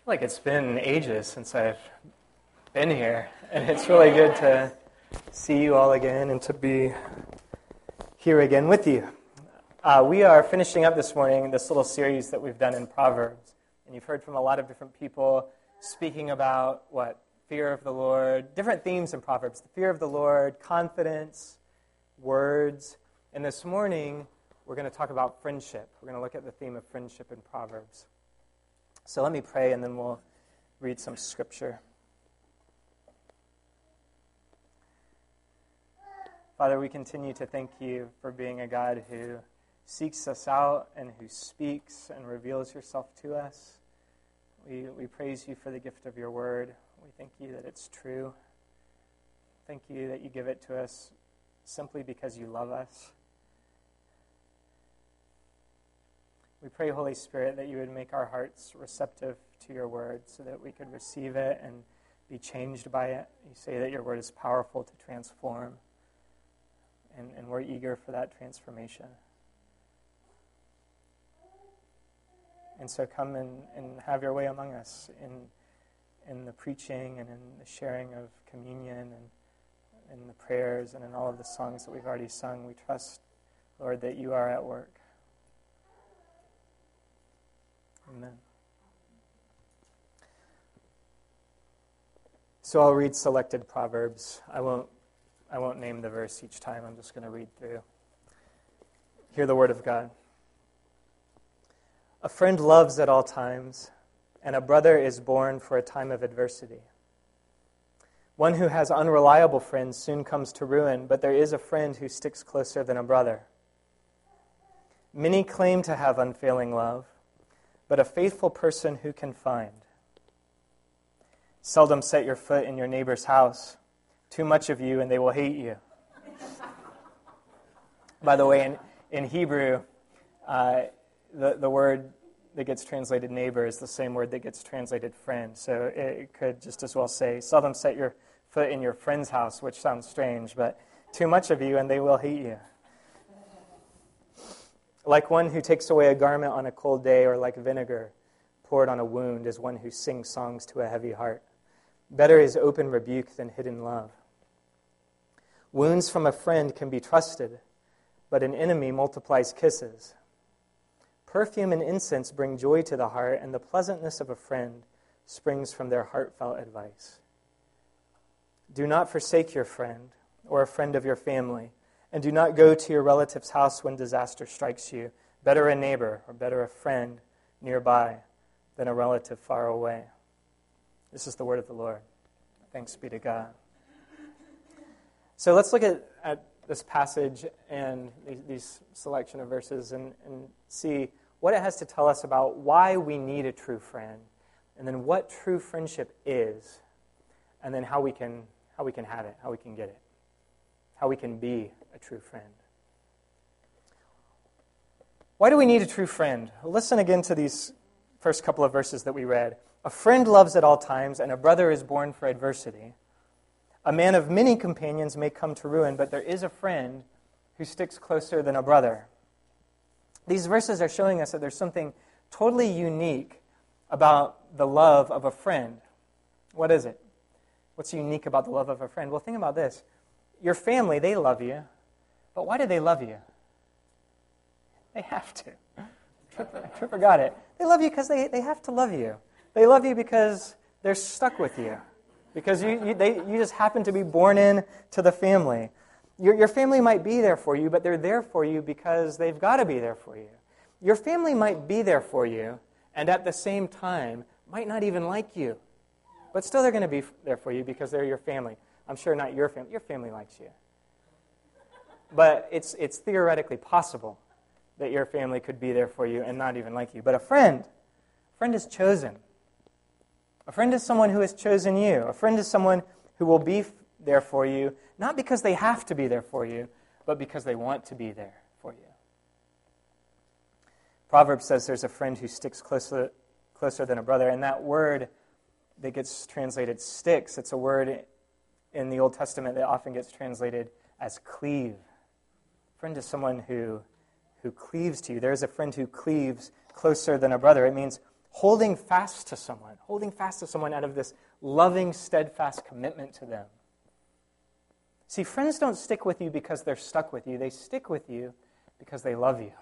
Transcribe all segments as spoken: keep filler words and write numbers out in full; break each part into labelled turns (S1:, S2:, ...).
S1: Like it's been ages since I've been here, and it's really good to see you all again and to be here again with you. Uh, we are finishing up this morning this little series that we've done in Proverbs, and you've heard from a lot of different people speaking about what? Fear of the Lord, different themes in Proverbs, the fear of the Lord, confidence, words, and this morning we're going to talk about friendship. We're going to look at the theme of friendship in Proverbs. So let me pray, and then we'll read some scripture. Father, we continue to thank you for being a God who seeks us out and who speaks and reveals yourself to us. We, we praise you for the gift of your word. We thank you that it's true. Thank you that you give it to us simply because you love us. We pray, Holy Spirit, that you would make our hearts receptive to your word so that we could receive it and be changed by it. You say that your word is powerful to transform, and, and we're eager for that transformation. And so come and, and have your way among us in, in the preaching and in the sharing of communion and in the prayers and in all of the songs that we've already sung. We trust, Lord, that you are at work. Amen. So I'll read selected Proverbs. I won't I won't name the verse each time. I'm just going to read through. Hear the word of God. A friend loves at all times, and a brother is born for a time of adversity. One who has unreliable friends soon comes to ruin, but there is a friend who sticks closer than a brother. Many claim to have unfailing love, but a faithful person who can find? Seldom set your foot in your neighbor's house. Too much of you, and they will hate you. By the way, in, in Hebrew, uh, the, the word that gets translated neighbor is the same word that gets translated friend. So it could just as well say, seldom set your foot in your friend's house, which sounds strange, but too much of you, and they will hate you. Like one who takes away a garment on a cold day, or like vinegar poured on a wound, is one who sings songs to a heavy heart. Better is open rebuke than hidden love. Wounds from a friend can be trusted, but an enemy multiplies kisses. Perfume and incense bring joy to the heart, and the pleasantness of a friend springs from their heartfelt advice. Do not forsake your friend or a friend of your family, and do not go to your relative's house when disaster strikes you. Better a neighbor or better a friend nearby than a relative far away. This is the word of the Lord. Thanks be to God. So let's look at, at this passage and these, these selection of verses and, and see what it has to tell us about why we need a true friend, and then what true friendship is, and then how we can how we can have it, how we can get it, how we can be a true friend. Why do we need a true friend? Listen again to these first couple of verses that we read. A friend loves at all times, and a brother is born for adversity. A man of many companions may come to ruin, but there is a friend who sticks closer than a brother. These verses are showing us that there's something totally unique about the love of a friend. What is it? What's unique about the love of a friend? Well, think about this. Your family, they love you, but why do they love you? They have to. Tripper, Tripper got it. They love you because they, they have to love you. They love you because they're stuck with you, because you you, they, you just happen to be born in to the family. Your, your family might be there for you, but they're there for you because they've got to be there for you. Your family might be there for you, and at the same time might not even like you, but still they're going to be there for you because they're your family. I'm sure not your family. Your family likes you. But it's it's theoretically possible that your family could be there for you and not even like you. But a friend, a friend is chosen. A friend is someone who has chosen you. A friend is someone who will be there for you, not because they have to be there for you, but because they want to be there for you. Proverbs says there's a friend who sticks closer, closer than a brother, and that word that gets translated sticks, it's a word in the Old Testament that often gets translated as cleave. A friend is someone who, who cleaves to you. There's a friend who cleaves closer than a brother. It means holding fast to someone, holding fast to someone out of this loving, steadfast commitment to them. See, friends don't stick with you because they're stuck with you. They stick with you because they love you.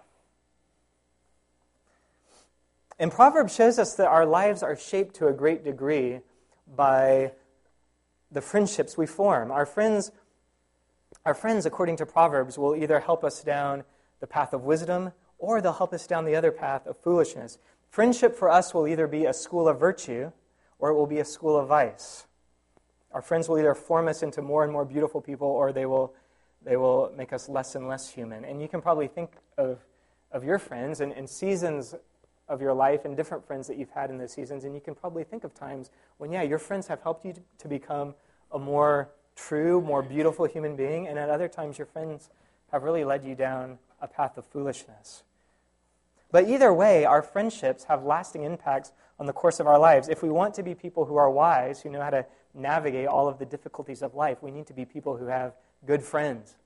S1: And Proverbs shows us that our lives are shaped to a great degree by the friendships we form. Our friends, our friends, according to Proverbs, will either help us down the path of wisdom or they'll help us down the other path of foolishness. Friendship for us will either be a school of virtue or it will be a school of vice. Our friends will either form us into more and more beautiful people or they will they will make us less and less human. And you can probably think of, of your friends and, and seasons of your life and different friends that you've had in those seasons, and you can probably think of times when, yeah, your friends have helped you to, to become a more true, more beautiful human being, and at other times your friends have really led you down a path of foolishness. But either way, our friendships have lasting impacts on the course of our lives. If we want to be people who are wise, who know how to navigate all of the difficulties of life, we need to be people who have good friends.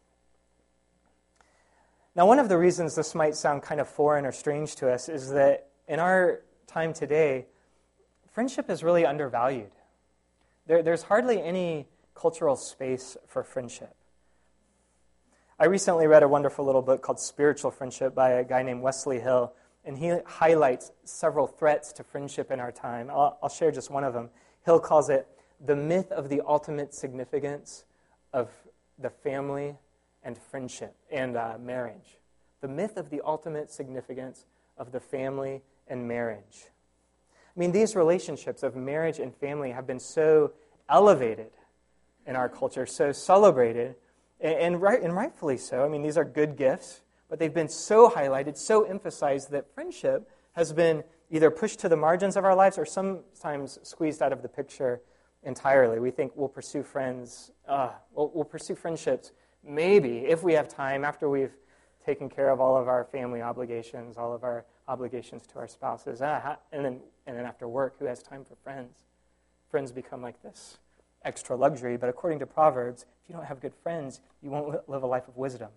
S1: Now, one of the reasons this might sound kind of foreign or strange to us is that in our time today, friendship is really undervalued. There, there's hardly any cultural space for friendship. I recently read a wonderful little book called Spiritual Friendship by a guy named Wesley Hill, and he highlights several threats to friendship in our time. I'll, I'll share just one of them. Hill calls it the myth of the ultimate significance of the family and friendship and uh, marriage. The myth of the ultimate significance of the family and marriage. I mean, these relationships of marriage and family have been so elevated in our culture, so celebrated, and, and, right, and rightfully so. I mean, these are good gifts, but they've been so highlighted, so emphasized that friendship has been either pushed to the margins of our lives or sometimes squeezed out of the picture entirely. We think we'll pursue friends, uh, we'll, we'll pursue friendships maybe if we have time after we've taken care of all of our family obligations, all of our obligations to our spouses, ah, and then and then after work, who has time for friends? Friends become like this extra luxury, but according to Proverbs, if you don't have good friends, you won't live a life of wisdom.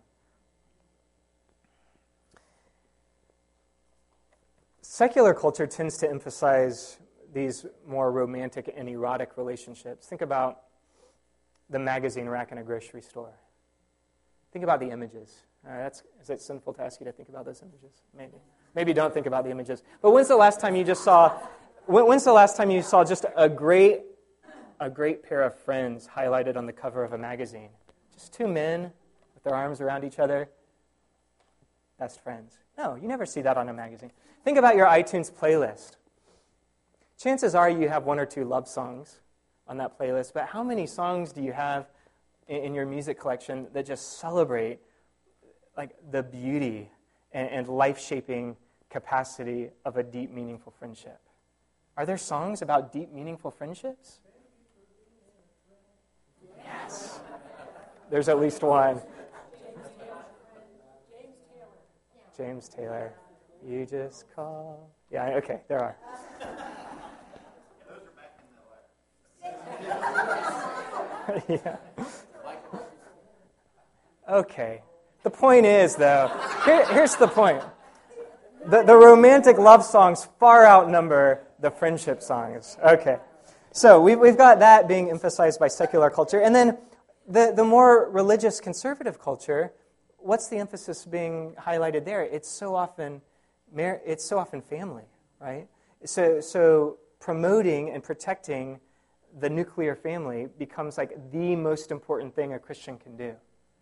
S1: Secular culture tends to emphasize these more romantic and erotic relationships. Think about the magazine rack in a grocery store. Think about the images. Uh, that's, is it sinful to ask you to think about those images? Maybe. Maybe don't think about the images. But when's the last time you just saw, when, when's the last time you saw just a great, a great pair of friends highlighted on the cover of a magazine? Just two men with their arms around each other. Best friends. No, you never see that on a magazine. Think about your iTunes playlist. Chances are you have one or two love songs on that playlist, but how many songs do you have in, in your music collection that just celebrate like the beauty and, and life-shaping capacity of a deep, meaningful friendship? Are there songs about deep, meaningful friendships? Yes. There's at least one. James Taylor. You just call. Yeah, okay, there are. Yeah. Okay. The point is, though, here, here's the point. The, the romantic love songs far outnumber the friendship songs. Okay. So we've, we've got that being emphasized by secular culture. And then the, the more religious conservative culture, what's the emphasis being highlighted there? It's so often it's so often family, right? So, so promoting and protecting the nuclear family becomes like the most important thing a Christian can do.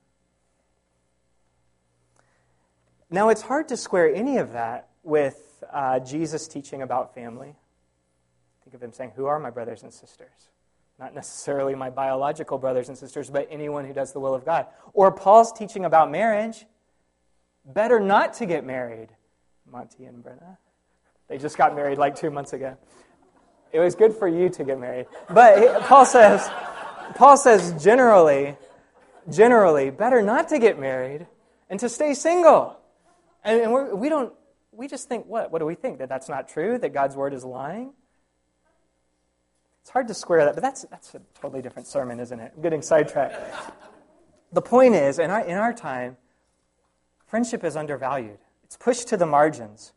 S1: Now, it's hard to square any of that with uh, Jesus teaching about family. Think of him saying, who are my brothers and sisters? Not necessarily my biological brothers and sisters, but anyone who does the will of God. Or Paul's teaching about marriage. Better not to get married. Monty and Brenna. They just got married like two months ago. It was good for you to get married. But Paul says, Paul says generally, generally, better not to get married and to stay single. And, and we're, we don't, we just think, what? What do we think? That that's not true? That God's word is lying? It's hard to square that, but that's that's a totally different sermon, isn't it? I'm getting sidetracked. The point is, in our, in our time, friendship is undervalued. It's pushed to the margins.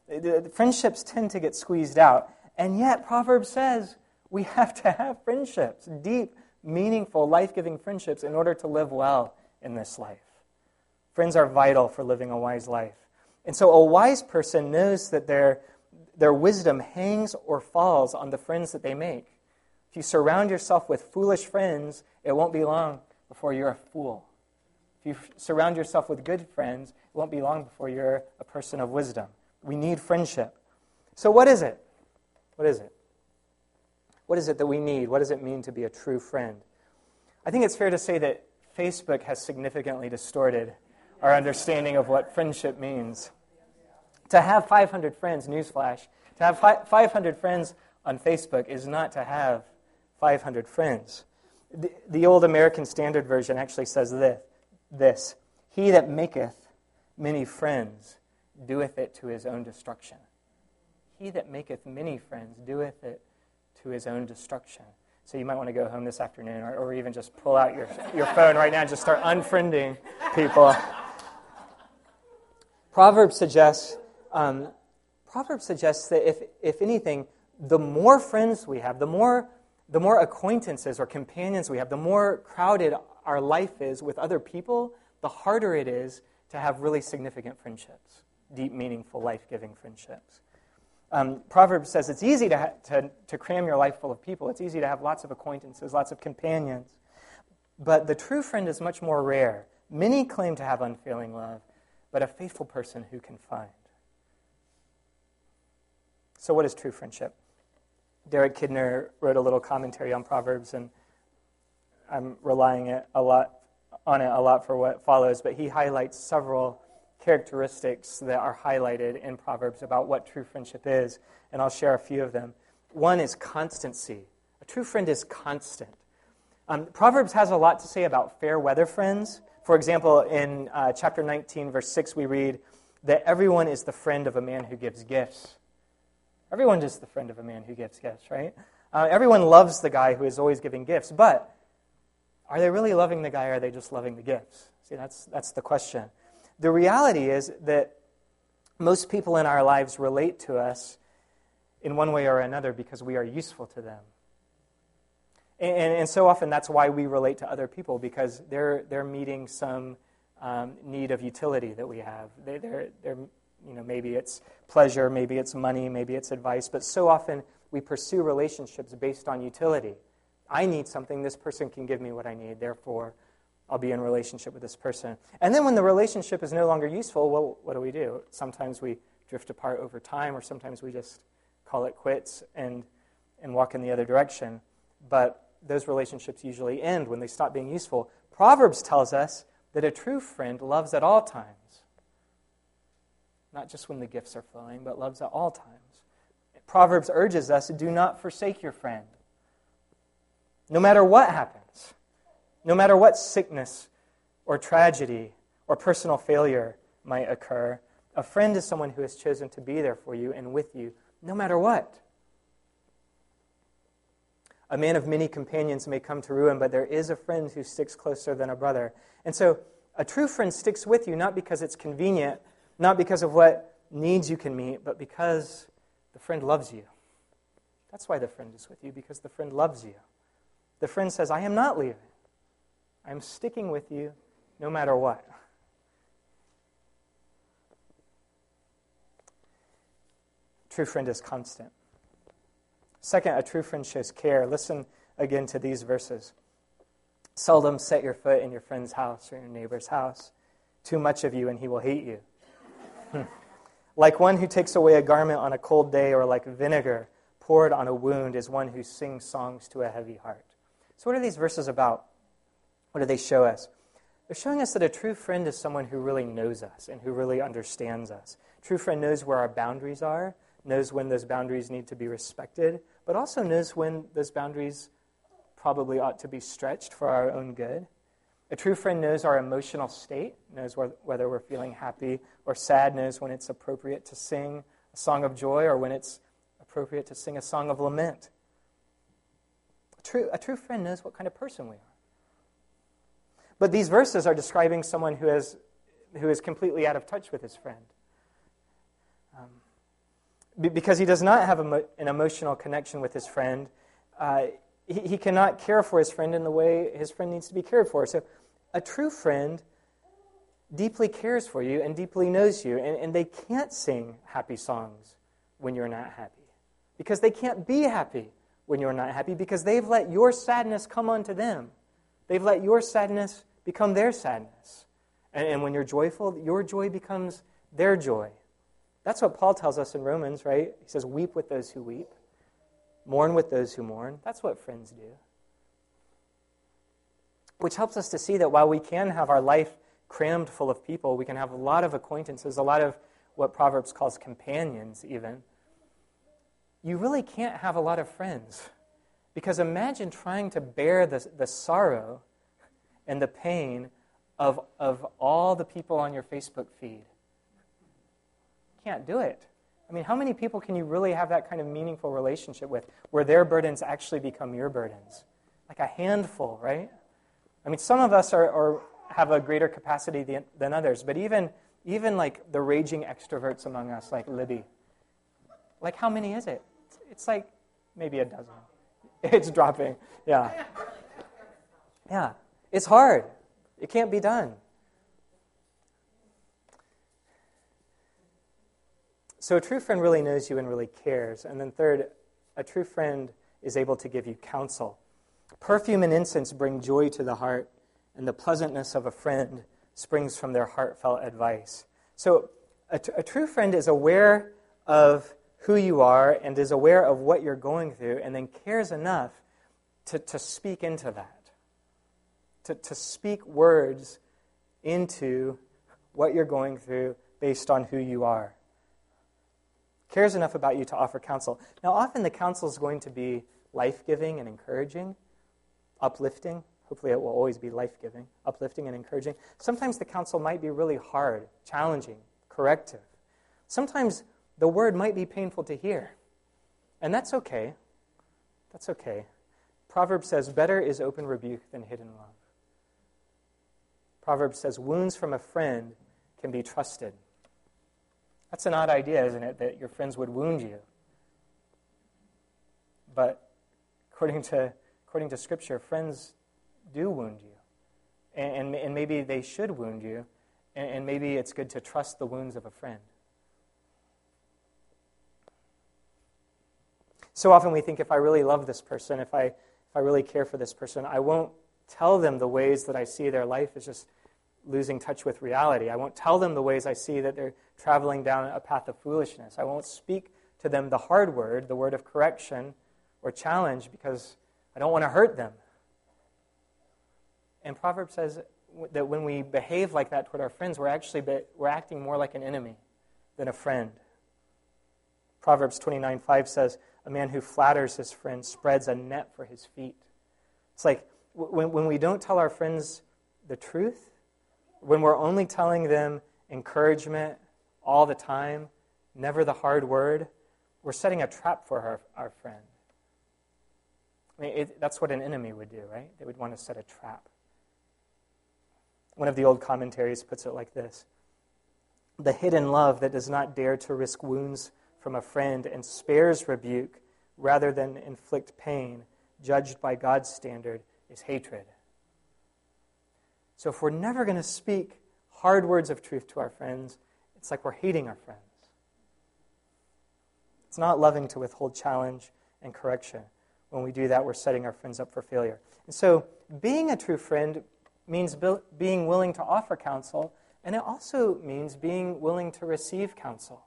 S1: The, the friendships tend to get squeezed out. And yet, Proverbs says we have to have friendships, deep, meaningful, life-giving friendships in order to live well in this life. Friends are vital for living a wise life. And so a wise person knows that their, their wisdom hangs or falls on the friends that they make. If you surround yourself with foolish friends, it won't be long before you're a fool. If you f- surround yourself with good friends, it won't be long before you're a person of wisdom. We need friendship. So what is it? What is it? What is it that we need? What does it mean to be a true friend? I think it's fair to say that Facebook has significantly distorted our understanding of what friendship means. To have five hundred friends, newsflash, to have fi- five hundred friends on Facebook is not to have five hundred friends. The, the old American Standard Version actually says this, this, "He that maketh many friends doeth it to his own destruction." He that maketh many friends doeth it to his own destruction. So you might want to go home this afternoon or, or even just pull out your, your phone right now and just start unfriending people. Proverbs suggests, um, Proverbs suggests that if, if anything, the more friends we have, the more, the more acquaintances or companions we have, the more crowded our life is with other people, the harder it is to have really significant friendships, deep, meaningful, life-giving friendships. Um, Proverbs says it's easy to, ha- to, to cram your life full of people. It's easy to have lots of acquaintances, lots of companions. But the true friend is much more rare. Many claim to have unfailing love, but a faithful person who can find. So what is true friendship? Derek Kidner wrote a little commentary on Proverbs, and I'm relying it a lot on it a lot for what follows, but he highlights several characteristics that are highlighted in Proverbs about what true friendship is, and I'll share a few of them. One is constancy. A true friend is constant. Um, Proverbs has a lot to say about fair weather friends. For example, in uh, chapter nineteen, verse six, we read that everyone is the friend of a man who gives gifts. Everyone is the friend of a man who gives gifts, right? Uh, everyone loves the guy who is always giving gifts, but are they really loving the guy, or are they just loving the gifts? See, that's that's the question. The reality is that most people in our lives relate to us in one way or another because we are useful to them. And, and, and so often that's why we relate to other people, because they're they're meeting some um, need of utility that we have. They, they're, they're, you know, maybe it's pleasure, maybe it's money, maybe it's advice, but so often we pursue relationships based on utility. I need something, this person can give me what I need, therefore I'll be in a relationship with this person. And then when the relationship is no longer useful, well, what do we do? Sometimes we drift apart over time, or sometimes we just call it quits and and walk in the other direction. But those relationships usually end when they stop being useful. Proverbs tells us that a true friend loves at all times. Not just when the gifts are flowing, but loves at all times. Proverbs urges us, do not forsake your friend. No matter what happens, no matter what sickness or tragedy or personal failure might occur, a friend is someone who has chosen to be there for you and with you, no matter what. A man of many companions may come to ruin, but there is a friend who sticks closer than a brother. And so a true friend sticks with you not because it's convenient, not because of what needs you can meet, but because the friend loves you. That's why the friend is with you, because the friend loves you. The friend says, I am not leaving. I'm sticking with you no matter what. True friend is constant. Second, a true friend shows care. Listen again to these verses. Seldom set your foot in your friend's house or your neighbor's house. Too much of you and he will hate you. Like one who takes away a garment on a cold day, or like vinegar poured on a wound is one who sings songs to a heavy heart. So what are these verses about? What do they show us? They're showing us that a true friend is someone who really knows us and who really understands us. A true friend knows where our boundaries are, knows when those boundaries need to be respected, but also knows when those boundaries probably ought to be stretched for our own good. A true friend knows our emotional state, knows whether we're feeling happy or sad, knows when it's appropriate to sing a song of joy or when it's appropriate to sing a song of lament. A true, a true friend knows what kind of person we are. But these verses are describing someone who is, who is completely out of touch with his friend. Um, be- because he does not have a, an emotional connection with his friend, uh, he, he cannot care for his friend in the way his friend needs to be cared for. So a true friend deeply cares for you and deeply knows you, and, and they can't sing happy songs when you're not happy, because they can't be happy when you're not happy, because they've let your sadness come onto them. They've let your sadness become their sadness. And, and when you're joyful, your joy becomes their joy. That's what Paul tells us in Romans, right? He says, weep with those who weep, mourn with those who mourn. That's what friends do. Which helps us to see that while we can have our life crammed full of people, we can have a lot of acquaintances, a lot of what Proverbs calls companions even. You really can't have a lot of friends. Because imagine trying to bear the, the sorrow and the pain of, of all the people on your Facebook feed. You can't do it. I mean, how many people can you really have that kind of meaningful relationship with, where their burdens actually become your burdens? Like a handful, right? I mean, some of us are, are have a greater capacity than, than others, but even, even like the raging extroverts among us, like Libby, like how many is it? It's like maybe a dozen. It's dropping, yeah. Yeah, it's hard. It can't be done. So a true friend really knows you and really cares. And then third, a true friend is able to give you counsel. Perfume and incense bring joy to the heart, and the pleasantness of a friend springs from their heartfelt advice. So a, t- a true friend is aware of who you are and is aware of what you're going through, and then cares enough to, to speak into that, to, to speak words into what you're going through based on who you are. Cares enough about you to offer counsel. Now, often the counsel is going to be life-giving and encouraging, uplifting. Hopefully it will always be life-giving, uplifting and encouraging. Sometimes the counsel might be really hard, challenging, corrective. Sometimes the word might be painful to hear. And that's okay. That's okay. Proverbs says, better is open rebuke than hidden love. Proverbs says, wounds from a friend can be trusted. That's an odd idea, isn't it, that your friends would wound you? But according to according to Scripture, friends do wound you. And, and, and maybe they should wound you, and, and maybe it's good to trust the wounds of a friend. So often we think, if I really love this person, if I if I really care for this person, I won't tell them the ways that I see their life is just losing touch with reality. I won't tell them the ways I see that they're traveling down a path of foolishness. I won't speak to them the hard word, the word of correction or challenge, because I don't want to hurt them. And Proverbs says that when we behave like that toward our friends, we're actually be, we're acting more like an enemy than a friend. Proverbs twenty-nine five says, a man who flatters his friend spreads a net for his feet. It's like when, when we don't tell our friends the truth, when we're only telling them encouragement all the time, never the hard word, we're setting a trap for our, our friend. I mean, it, that's what an enemy would do, right? They would want to set a trap. One of the old commentaries puts it like this: the hidden love that does not dare to risk wounds from a friend and spares rebuke rather than inflict pain, judged by God's standard, is hatred. So if we're never going to speak hard words of truth to our friends, it's like we're hating our friends. It's not loving to withhold challenge and correction. When we do that, we're setting our friends up for failure. And so being a true friend means being willing to offer counsel, and it also means being willing to receive counsel.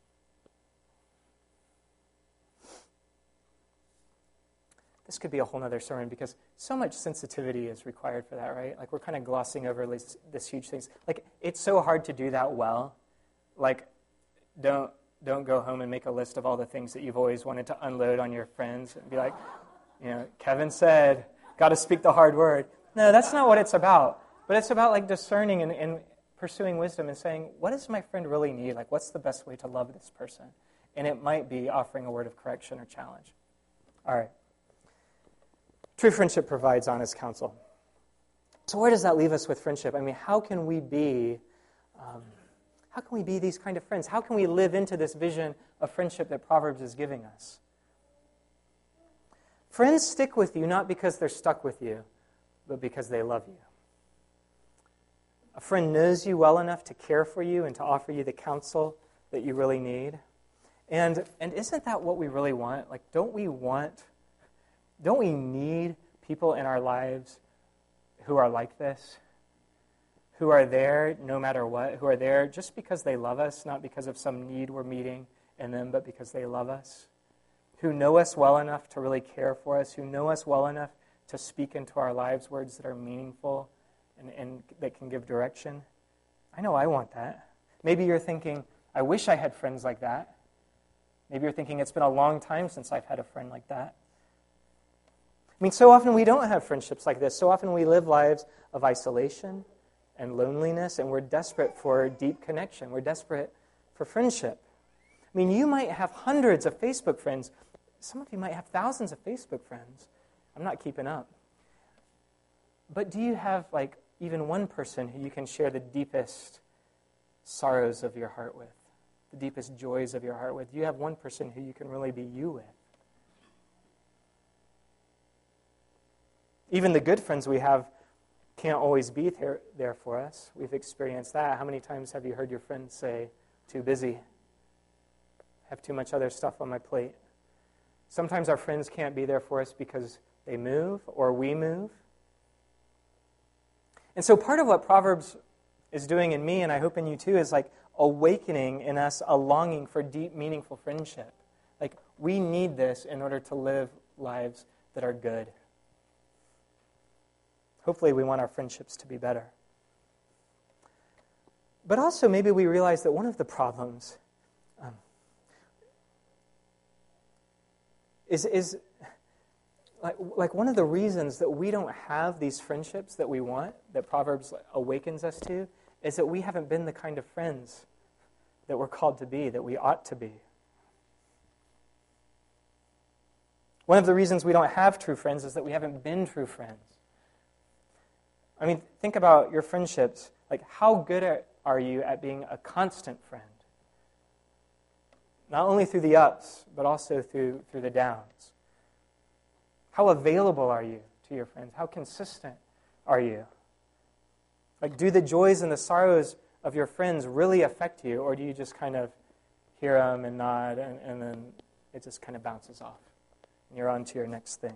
S1: This could be a whole other sermon, because so much sensitivity is required for that, right? Like, we're kind of glossing over this, this huge things. Like, it's so hard to do that well. Like, don't don't go home and make a list of all the things that you've always wanted to unload on your friends and be like, you know, Kevin said, got to speak the hard word. No, that's not what it's about. But it's about, like, discerning and, and pursuing wisdom and saying, what does my friend really need? Like, what's the best way to love this person? And it might be offering a word of correction or challenge. All right. True friendship provides honest counsel. So where does that leave us with friendship? I mean, how can we be, um, How can we be these kind of friends? How can we live into this vision of friendship that Proverbs is giving us? Friends stick with you not because they're stuck with you, but because they love you. A friend knows you well enough to care for you and to offer you the counsel that you really need. And, and isn't that what we really want? Like, don't we want, don't we need people in our lives who are like this? Who are there no matter what? Who are there just because they love us, not because of some need we're meeting in them, but because they love us? Who know us well enough to really care for us? Who know us well enough to speak into our lives words that are meaningful and, and that can give direction? I know I want that. Maybe you're thinking, I wish I had friends like that. Maybe you're thinking, it's been a long time since I've had a friend like that. I mean, so often we don't have friendships like this. So often we live lives of isolation and loneliness, and we're desperate for deep connection. We're desperate for friendship. I mean, you might have hundreds of Facebook friends. Some of you might have thousands of Facebook friends. I'm not keeping up. But do you have, like, even one person who you can share the deepest sorrows of your heart with, the deepest joys of your heart with? Do you have one person who you can really be you with? Even the good friends we have can't always be there, there for us. We've experienced that. How many times have you heard your friends say, too busy, have too much other stuff on my plate? Sometimes our friends can't be there for us because they move or we move. And so part of what Proverbs is doing in me, and I hope in you too, is like awakening in us a longing for deep, meaningful friendship. Like, we need this in order to live lives that are good. Hopefully we want our friendships to be better. But also maybe we realize that one of the problems um, is, is like, like one of the reasons that we don't have these friendships that we want, that Proverbs awakens us to, is that we haven't been the kind of friends that we're called to be, that we ought to be. One of the reasons we don't have true friends is that we haven't been true friends. I mean, think about your friendships. Like, how good are, are you at being a constant friend? Not only through the ups, but also through, through the downs. How available are you to your friends? How consistent are you? Like, do the joys and the sorrows of your friends really affect you, or do you just kind of hear them and nod, and, and then it just kind of bounces off, and you're on to your next thing?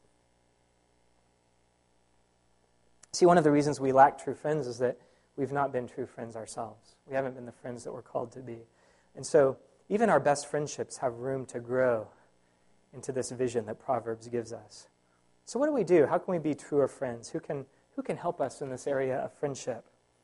S1: See, one of the reasons we lack true friends is that we've not been true friends ourselves. We haven't been the friends that we're called to be. And so even our best friendships have room to grow into this vision that Proverbs gives us. So what do we do? How can we be truer friends? Who can, who can help us in this area of friendship?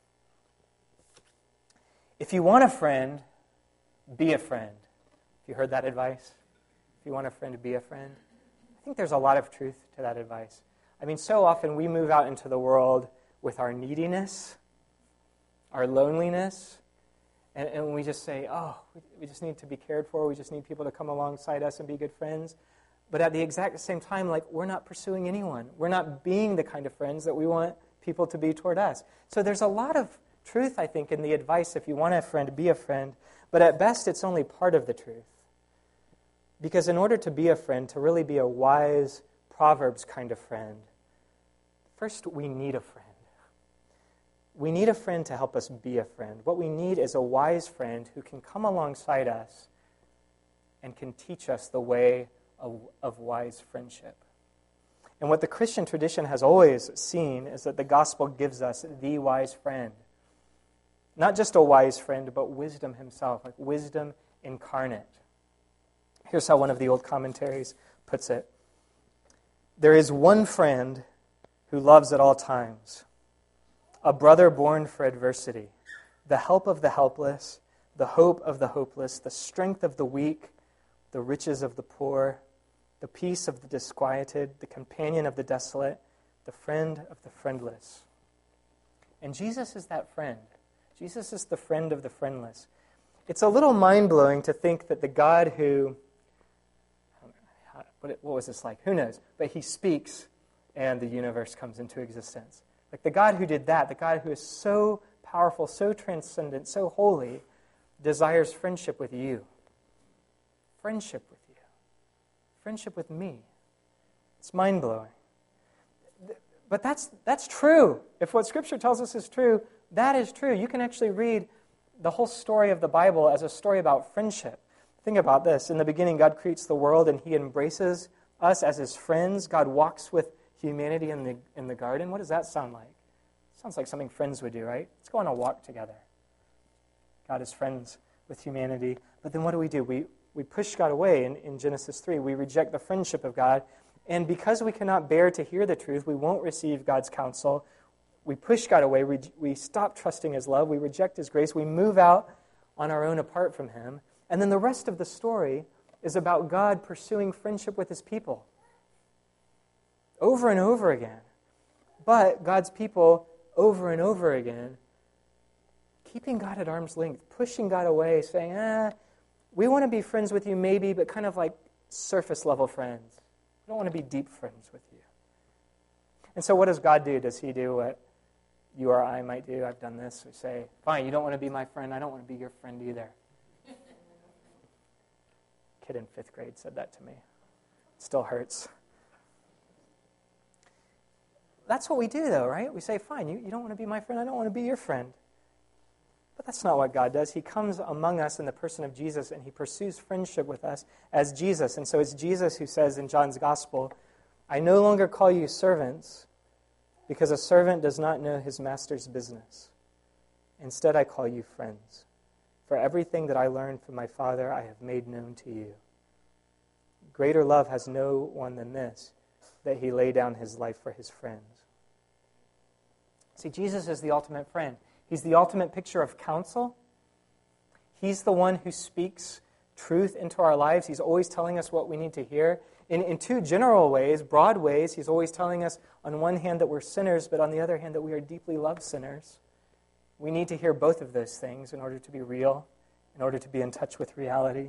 S1: If you want a friend, be a friend. Have you heard that advice? If you want a friend, be a friend. I think there's a lot of truth to that advice. I mean, so often we move out into the world with our neediness, our loneliness, and, and we just say, oh, we, we just need to be cared for, we just need people to come alongside us and be good friends. But at the exact same time, like, we're not pursuing anyone. We're not being the kind of friends that we want people to be toward us. So there's a lot of truth, I think, in the advice, if you want a friend, be a friend. But at best, it's only part of the truth. Because in order to be a friend, to really be a wise Proverbs kind of friend, first we need a friend. We need a friend to help us be a friend. What we need is a wise friend who can come alongside us and can teach us the way of, of wise friendship. And what the Christian tradition has always seen is that the gospel gives us the wise friend. Not just a wise friend, but wisdom himself, like wisdom incarnate. Here's how one of the old commentaries puts it. There is one friend who loves at all times, a brother born for adversity, the help of the helpless, the hope of the hopeless, the strength of the weak, the riches of the poor, the peace of the disquieted, the companion of the desolate, the friend of the friendless. And Jesus is that friend. Jesus is the friend of the friendless. It's a little mind-blowing to think that the God who, what was this like? Who knows? But he speaks and the universe comes into existence. Like the God who did that, the God who is so powerful, so transcendent, so holy, desires friendship with you. Friendship with you. Friendship with me. It's mind-blowing. But that's that's true. If what Scripture tells us is true, that is true. You can actually read the whole story of the Bible as a story about friendship. Think about this. In the beginning, God creates the world and He embraces us as His friends. God walks with humanity in the in the garden. What does that sound like? Sounds like something friends would do, right? Let's go on a walk together. God is friends with humanity. But then what do we do? We we push God away in, in Genesis three. We reject the friendship of God. And because we cannot bear to hear the truth, we won't receive God's counsel. We push God away. We, we stop trusting His love. We reject His grace. We move out on our own apart from Him. And then the rest of the story is about God pursuing friendship with His people. Over and over again. But God's people, over and over again, keeping God at arm's length, pushing God away, saying, ah, we want to be friends with you maybe, but kind of like surface level friends. We don't want to be deep friends with you. And so what does God do? Does He do what you or I might do? I've done this. We say, fine, you don't want to be my friend. I don't want to be your friend either. Kid in fifth grade said that to me. It still hurts. That's what we do, though, right? We say, fine, you, you don't want to be my friend. I don't want to be your friend. But that's not what God does. He comes among us in the person of Jesus, and He pursues friendship with us as Jesus. And so it's Jesus who says in John's Gospel, I no longer call you servants, because a servant does not know his master's business. Instead, I call you friends. For everything that I learned from my Father, I have made known to you. Greater love has no one than this, that He lay down His life for His friends. See, Jesus is the ultimate friend. He's the ultimate picture of counsel. He's the one who speaks truth into our lives. He's always telling us what we need to hear. In, in two general ways, broad ways, He's always telling us on one hand that we're sinners, but on the other hand that we are deeply loved sinners. We need to hear both of those things in order to be real, in order to be in touch with reality.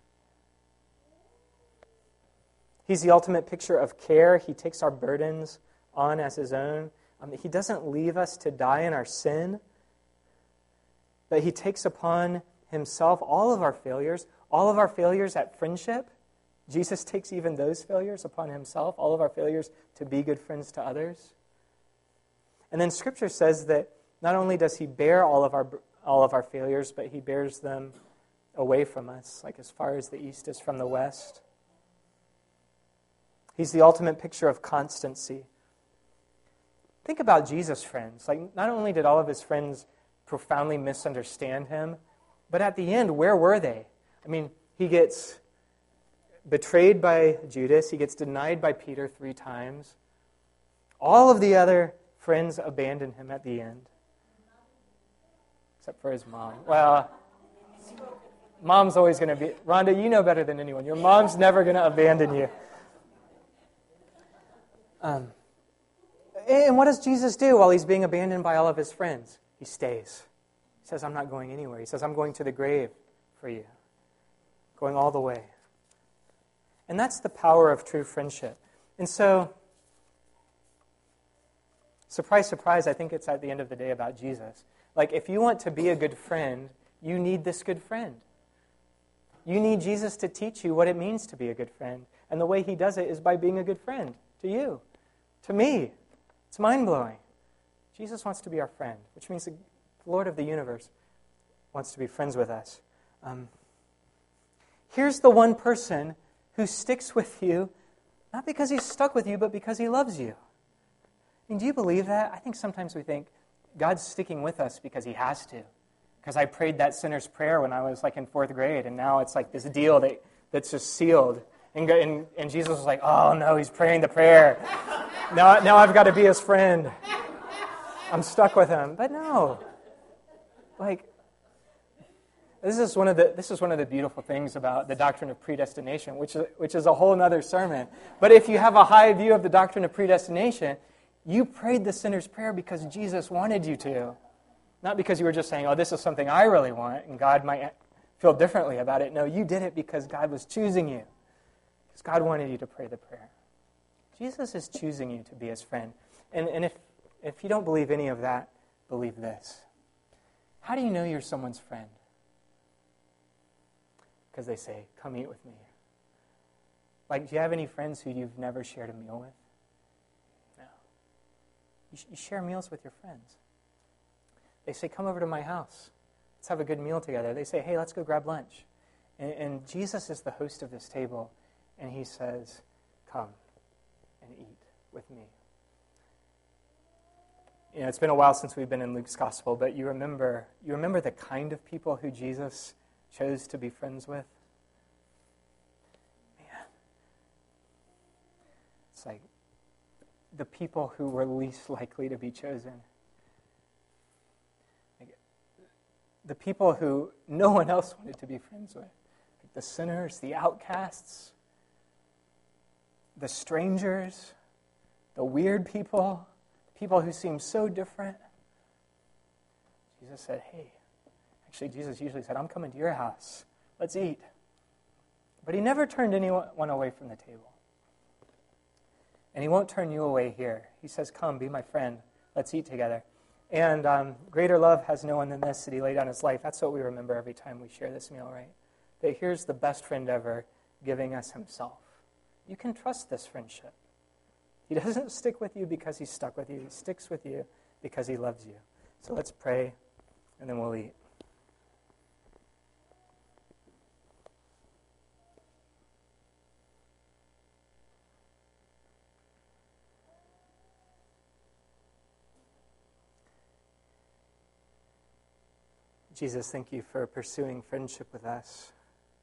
S1: He's the ultimate picture of care. He takes our burdens on as His own. Um, he doesn't leave us to die in our sin, but He takes upon Himself all of our failures, all of our failures at friendship. Jesus takes even those failures upon Himself, all of our failures to be good friends to others. And then Scripture says that not only does He bear all of our all of our failures, but He bears them away from us, like as far as the east is from the west. He's the ultimate picture of constancy. Think about Jesus' friends. Like, not only did all of His friends profoundly misunderstand Him, but at the end, where were they? I mean, He gets betrayed by Judas. He gets denied by Peter three times. All of the other friends abandon Him at the end. Except for His mom. Well, mom's always going to be... Rhonda, you know better than anyone. Your mom's never going to abandon you. Um, and what does Jesus do while He's being abandoned by all of His friends? He stays. He says, I'm not going anywhere. He says, I'm going to the grave for you. Going all the way. And that's the power of true friendship. And so, surprise, surprise, I think it's at the end of the day about Jesus. Like, if you want to be a good friend, you need this good friend. You need Jesus to teach you what it means to be a good friend. And the way He does it is by being a good friend to you, to me. It's mind-blowing. Jesus wants to be our friend, which means the Lord of the universe wants to be friends with us. Um, here's the one person who sticks with you, not because He's stuck with you, but because He loves you. I mean, do you believe that? I think sometimes we think God's sticking with us because He has to. Because I prayed that sinner's prayer when I was like in fourth grade, and now it's like this deal that, that's just sealed. And, and, and Jesus was like, oh no, He's praying the prayer. Now, now I've got to be His friend. I'm stuck with Him. But no. Like, this is one of the this is one of the beautiful things about the doctrine of predestination, which is, which is a whole other sermon. But if you have a high view of the doctrine of predestination, you prayed the sinner's prayer because Jesus wanted you to. Not because you were just saying, oh, this is something I really want, and God might feel differently about it. No, you did it because God was choosing you. Because God wanted you to pray the prayer. Jesus is choosing you to be His friend. And, and if, if you don't believe any of that, believe this. How do you know you're someone's friend? Because they say, come eat with me. Like, do you have any friends who you've never shared a meal with? No. You, sh- you share meals with your friends. They say, come over to my house. Let's have a good meal together. They say, hey, let's go grab lunch. And, and Jesus is the host of this table, and he says, come and eat with me. You know, it's been a while since we've been in Luke's gospel, but you remember, you remember the kind of people who Jesus chose to be friends with? Man. It's like the people who were least likely to be chosen. Like, the people who no one else wanted to be friends with. Like the sinners, the outcasts, the strangers, the weird people, people who seem so different. Jesus said, hey, actually Jesus usually said, I'm coming to your house. Let's eat. But he never turned anyone away from the table. And he won't turn you away here. He says, come, be my friend. Let's eat together. And um, greater love has no one than this, that he laid down his life. That's what we remember every time we share this meal, right? That here's the best friend ever giving us himself. You can trust this friendship. He doesn't stick with you because he's stuck with you. He sticks with you because he loves you. So let's pray, and then we'll eat. Jesus, thank you for pursuing friendship with us.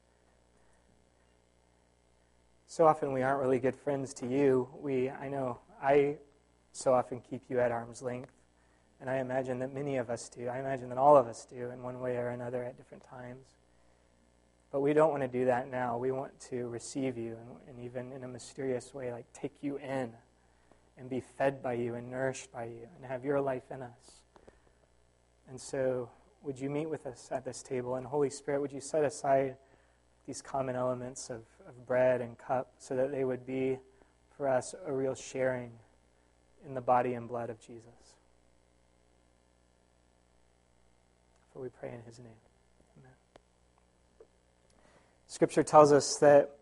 S1: So often we aren't really good friends to you. We, I know, I so often keep you at arm's length, and I imagine that many of us do. I imagine that all of us do in one way or another at different times. But we don't want to do that now. We want to receive you and, and even in a mysterious way, like take you in and be fed by you and nourished by you and have your life in us. And so would you meet with us at this table? And Holy Spirit, would you set aside these common elements of, of bread and cup so that they would be for us a real sharing in the body and blood of Jesus. For we pray in his name. Amen. Scripture tells us that